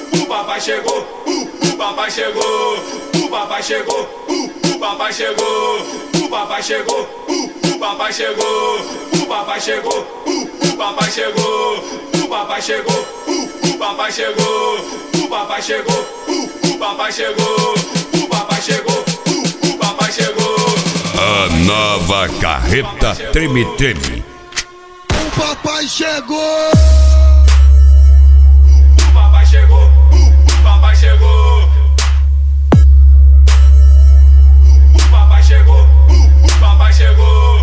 o papai chegou, o papai chegou, o papai chegou, o papai chegou, o papai chegou, o papai chegou, o papai chegou, o papai chegou, o papai chegou, o papai chegou, o papai chegou, o papai chegou, o papai chegou, o papai chegou. A nova carreta treme-treme. O papai chegou. O papai chegou, o papai chegou. O papai chegou, o papai chegou.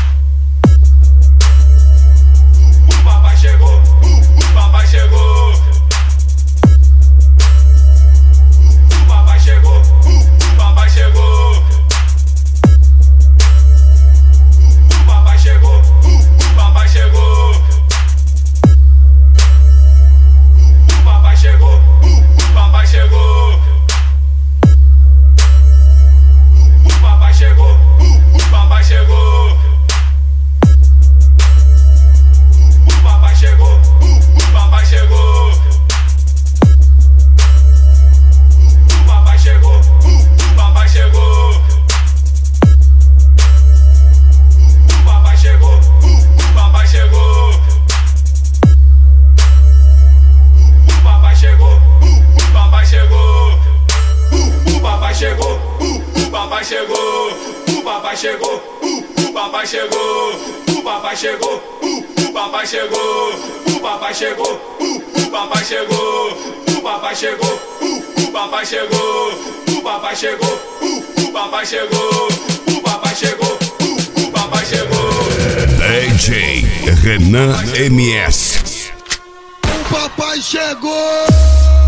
O papai chegou, o papai chegou. O papai chegou, o papai chegou. O papai chegou, o papai chegou. O papai chegou, o papai chegou. O papai chegou, o papai chegou. O papai chegou, o papai chegou. O papai chegou, o papai chegou. O papai chegou, o papai chegou. O papai chegou, o papai chegou. O papai chegou, o papai chegou. O papai chegou, o papai chegou. O papai chegou, o papai chegou. O papai chegou, o papai chegou. O papai chegou, o papai chegou. O papai chegou, o papai chegou. O papai chegou, o papai chegou. DJ Renan MS. O papai chegou.